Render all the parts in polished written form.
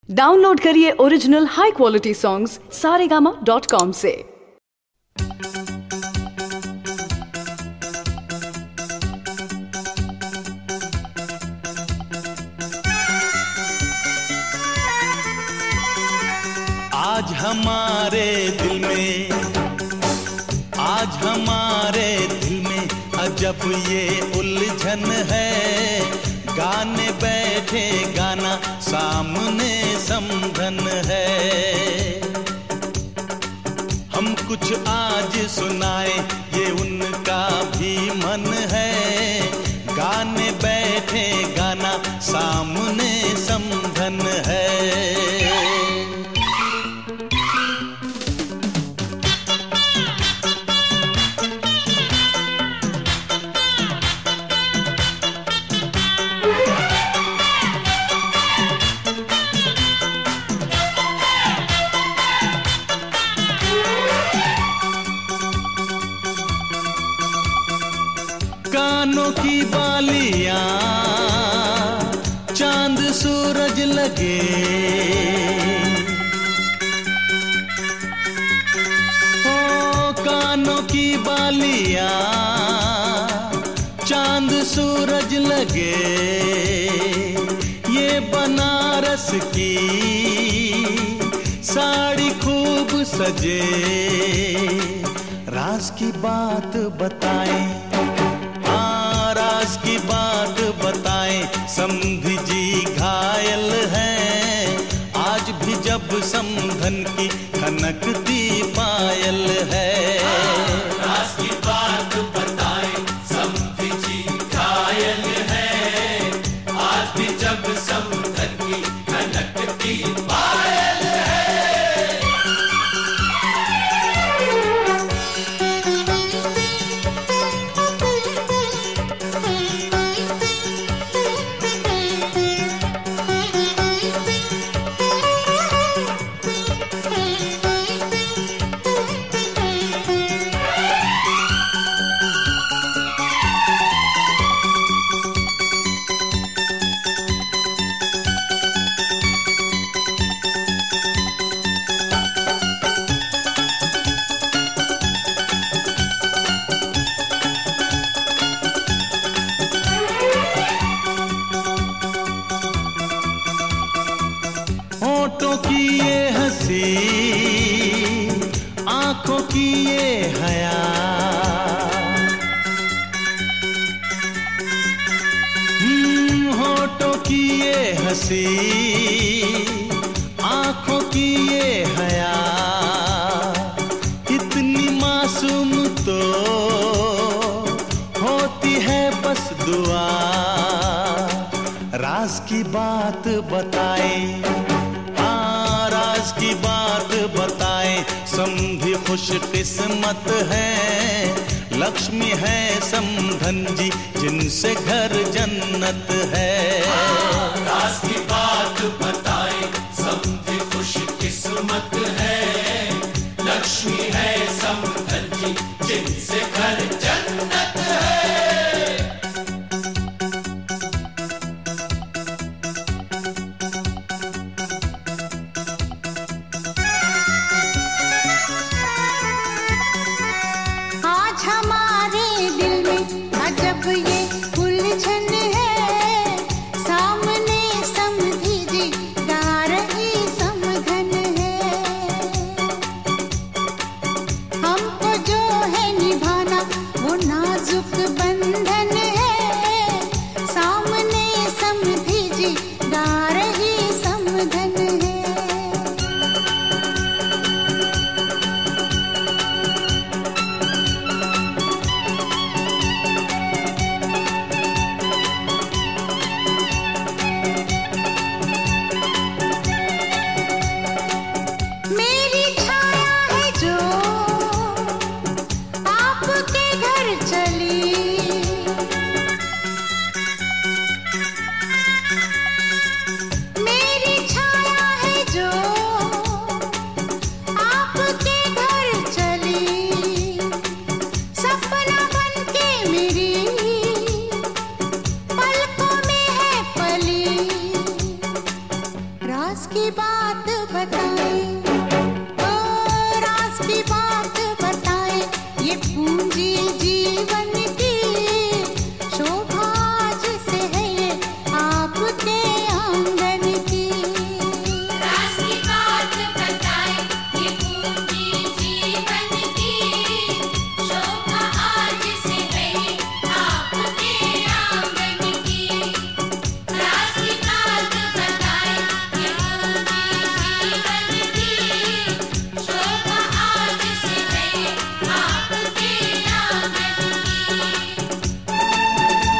Download करिए original high quality songs saregama.com से। आज हमारे दिल में अजब ये उलझन है, गाने बैठे गाना सामने समधन है। हम कुछ आज सुनाए ये उनका भी मन है, गाने बैठे गाना सामने समधन है। कानों की बालियां चांद सूरज लगे, ओ कानों की बालियां चांद सूरज लगे। ये बनारस की साड़ी खूब सजे, राज की बात बताएं, राज की बात बताएं। समधी जी घायल हैं, आज भी जब समधन की खनकती पायल है। राज की बात बताएं, समधी जी घायल हैं, आज भी जब समधन की खनकती पायल है। होठों की ये हंसी, आंखों की ये हया, होठों की ये हंसी, आंखों की ये हया, इतनी मासूम तो होती है बस दुआ। राज की बात बताएं, राज की बात बताएं। समधी खुश किस्मत है, लक्ष्मी है समधन जी जिनसे घर जन्नत है। राज की बात बताएं, समधी खुश किस्मत है, लक्ष्मी है समधन जी जिनसे घर जन्नत है। ये उलझन है, सामने समधी जी बात बताएं, ओ राज की बात बताएं, ये पूंजी जीवन की शोभा जिसे है ये आपके आंगन की। राज की बात बताएं, ये पूंजी जीवन की शोभा आज से है ये आपके आंगन की। राज की बात बताएं, ये पूंजी जीवन की शोभा आज से है ये आपके आंगन की।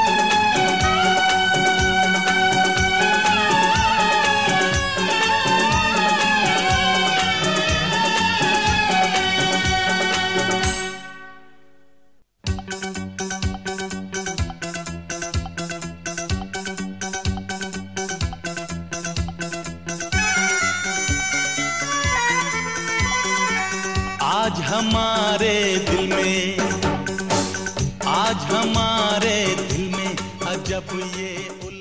आज हमारे दिल में, आज हमारे दिल में अजब ये